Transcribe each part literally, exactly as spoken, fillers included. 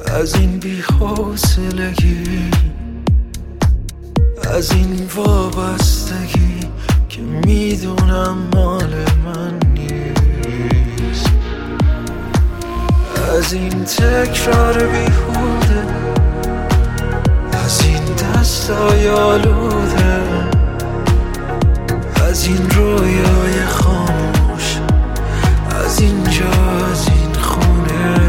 از این بی‌حوصلگی، از این وابستگی که میدونم مال من نیست، از این تکرار بیهوده، از این دستای آلوده، از این رویای خاموش، از اینجا، از این خونه.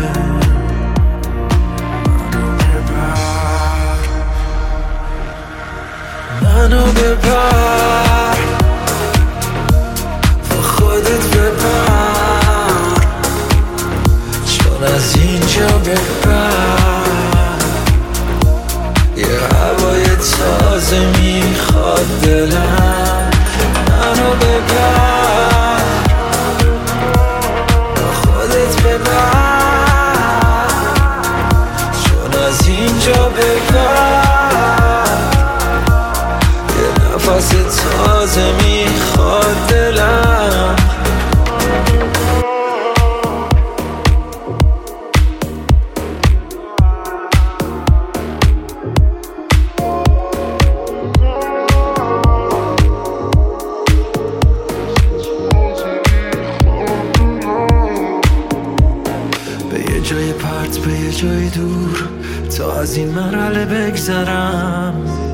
منو ببر، با خودت ببر، چون از اینجا ببر یه هوای تازه میخواد دلم. منو ببر، با خودت ببر، چون از اینجا ببر نفس تازه میخواد دلم. به یه جای پرت، به یه جای دور، تا از این مرحله بگذرم،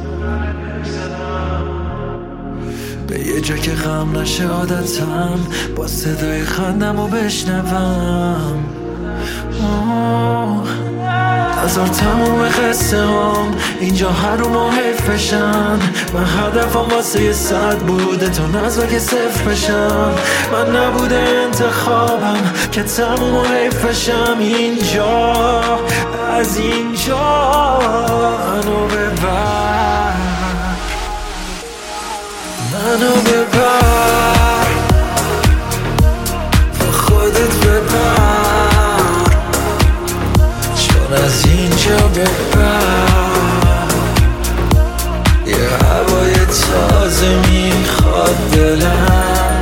به یه جا که غم نشه عادتم، با صدای خندم رو بشنوم. هزار تموم قصه هم اینجا هر رو ما حیف بشن. من هدفم واسه یه صد بوده تا نزد که صفر بشم. من نبوده انتخابم که تموم و حیف بشم. اینجا، از اینجا منو ببر، منو ببر، با خودت ببر، چون از اینجا ببر یه هوای تازه میخواد دلم.